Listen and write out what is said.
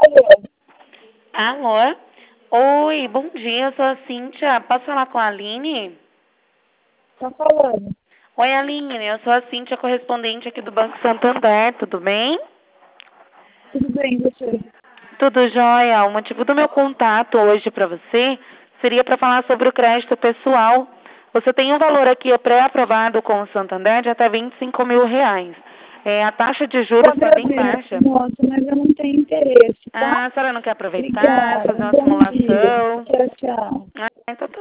Alô? Oi, bom dia, eu sou a Cíntia. Posso falar com a Aline? Tá falando. Oi, Aline, eu sou a Cíntia, correspondente aqui do Banco Santander, tudo bem? Tudo bem, você? Tudo jóia. O motivo do meu contato hoje para você seria para falar sobre o crédito pessoal. Você tem um valor aqui pré-aprovado com o Santander de até R$ 25.000. A taxa de Eu juros está bem agradeço, baixa. moça, mas eu não tenho interesse, tá? Ah, a senhora não quer aproveitar, Obrigada. fazer uma Bom dia. simulação? Tchau, tchau. Ah, então tá